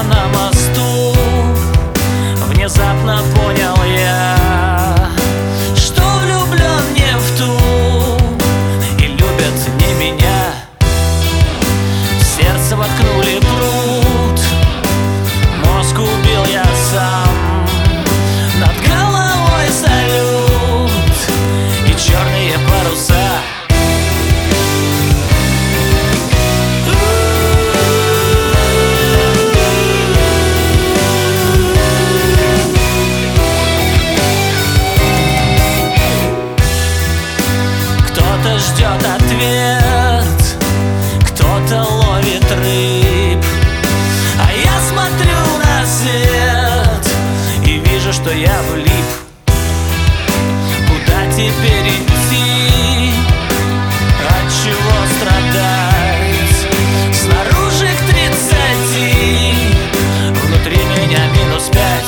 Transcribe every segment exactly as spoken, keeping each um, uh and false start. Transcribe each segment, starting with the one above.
на мосту внезапно понял я, что влюблен не в ту и любят не меня. В сердце воткнули пруд, мозг убил я сам. Над головой салют и черные паруса. Кто-то ждет ответ, кто-то ловит рыб, а я смотрю на свет и вижу, что я влип. Куда теперь идти? От чего страдать? Снаружи к тридцати, внутри меня минус пять.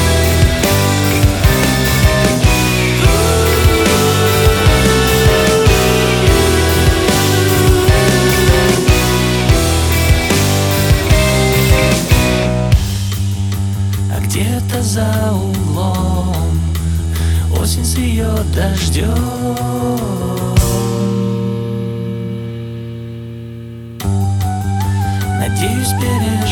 Где-то за углом осень с ее дождем. Надеюсь, переживем.